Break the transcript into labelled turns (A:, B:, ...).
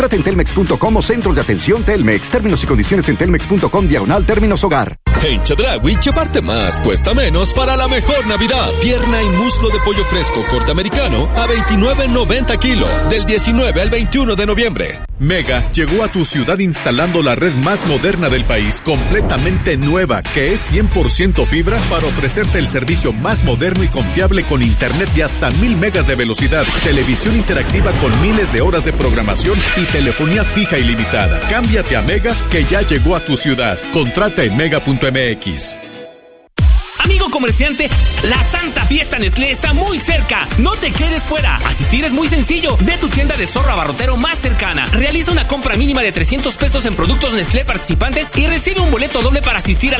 A: Trata en telmex.com o centros de atención Telmex. Términos y condiciones en telmex.com/términos hogar.
B: En Chedraui, llevarte más cuesta menos para la mejor Navidad. Pierna y muslo de pollo fresco corte americano a $29.90 kilo, del 19 al 21 de noviembre.
C: Mega llegó a tu ciudad instalando la red más moderna del país, completamente nueva, que es 100% fibra para ofrecerte el servicio más moderno y confiable con internet de hasta 1000 megas de velocidad, televisión interactiva con miles de horas de programación y telefonía fija ilimitada. Cámbiate a Mega, que ya llegó a tu ciudad. Contrata en mega.mx.
D: Amigo comerciante, la Santa Fiesta Nestlé está muy cerca. No te quedes fuera. Asistir es muy sencillo. Ve a tu tienda de zorro abarrotero más cercana. Realiza una compra mínima de $300 en productos Nestlé participantes y recibe un boleto doble para asistir a la